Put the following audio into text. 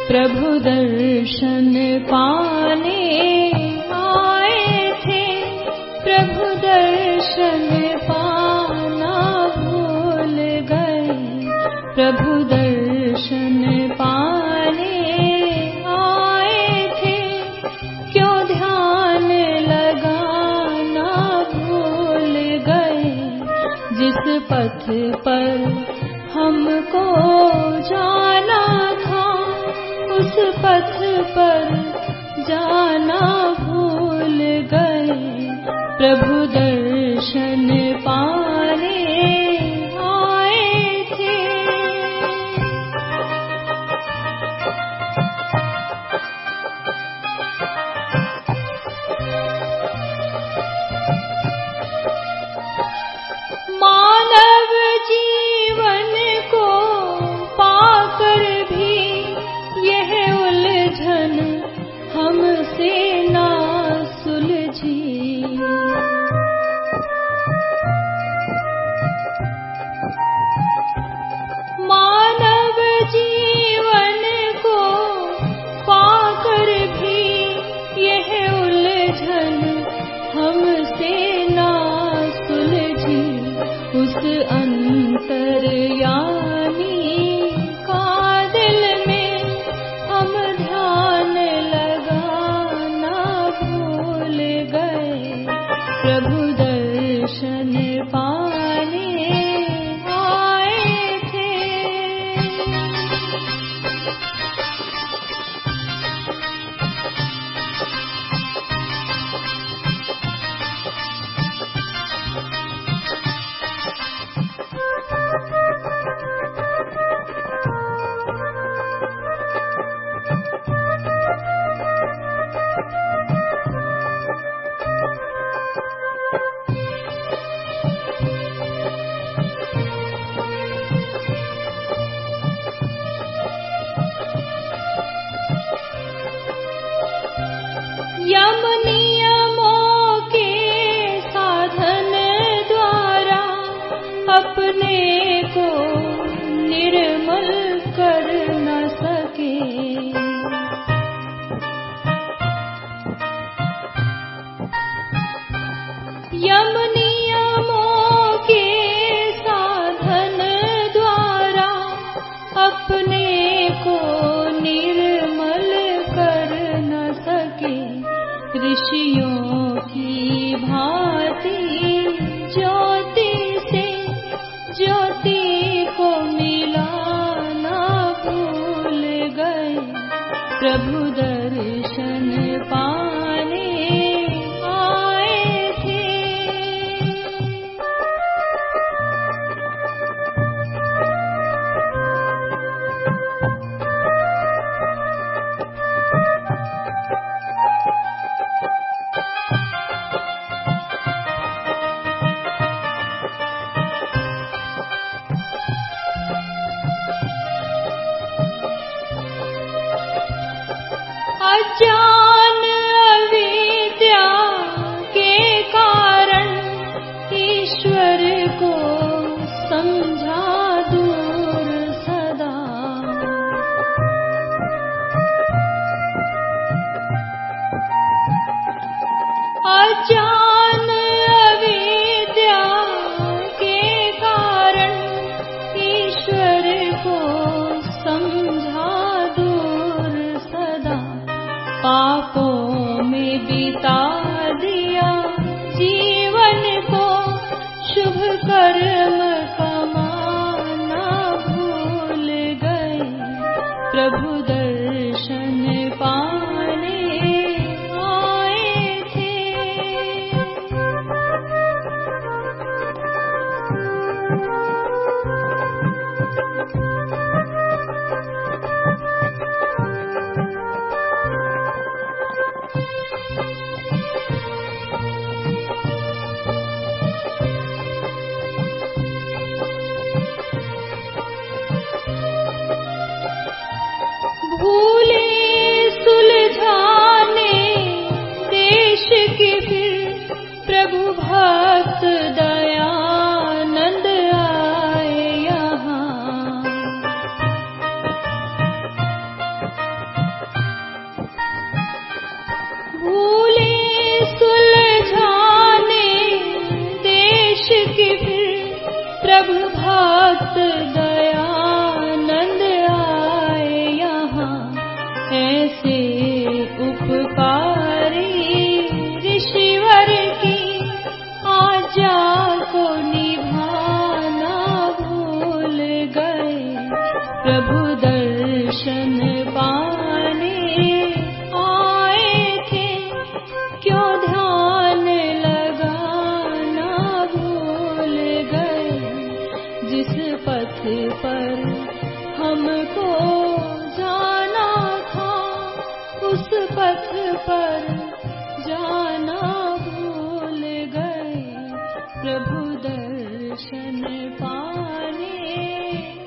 प्रभु दर्शन पाने आए थे, प्रभु दर्शन पाना भूल गए, प्रभु दर्शन पाने आए थे, क्यों ध्यान लगाना भूल गए, जिस पथ पर हमको जाना था, उस पथ पर जाना भूल गए, प्रभु दर्शन पाने आए थे। मानव जीवन को पाकर भी यह उलझन हमसे ना सुलझी, मानव जीवन को पाकर भी यह उलझन हमसे ना सुलझी, उस अंतर्यामी का दिल में हम ध्यान लगाना भूल गए, प्रभु दर्शन पाने आए थे। यम नियमों के साधन द्वारा अपने को निर्मल कर न सके, यम नियमों के साधन द्वारा अपने को निर्मल कर न सके, ऋषियों की भांति ज्योति से ज्योति को मिलाना भूल गए, प्रभु दर्शन पाने आए थे। अज्ञान अविद्या के कारण ईश्वर को समझा दूर सदा, अज्ञान अविद्या के कारण ईश्वर को समझा दूर सदा, बहुत दयानंद आए यहाँ, ऐसे उपकारी ऋषिवर की आज्ञा को निभाना भूल गए। प्रभु दर्शन पाने आए थे, क्यों ध्यान लगाना भूल गए। जिस पथ पर हमको जाना था, उस पथ पर जाना भूल गए। प्रभु दर्शन पाने